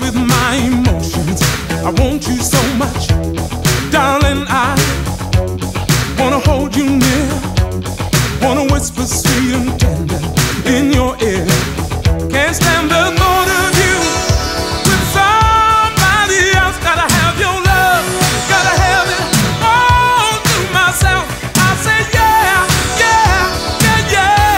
with my emotions. I want you so much, darling. I wanna hold you near, wanna whisper sweet and tender in your ear. Can't stand the thought of you with somebody else. Gotta have your love, gotta have it all to myself. I say yeah, yeah, yeah,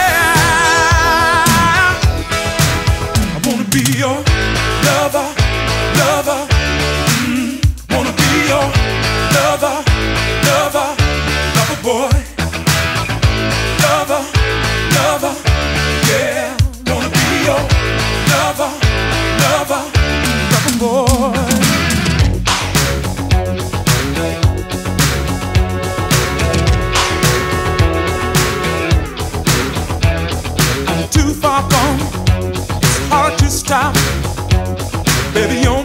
yeah. I wanna be your lover, lover. Wanna be your lover, lover, lover boy. Lover, lover, yeah. Wanna be your lover, lover, lover boy. I'm too far gone, it's hard to stop. Baby, you're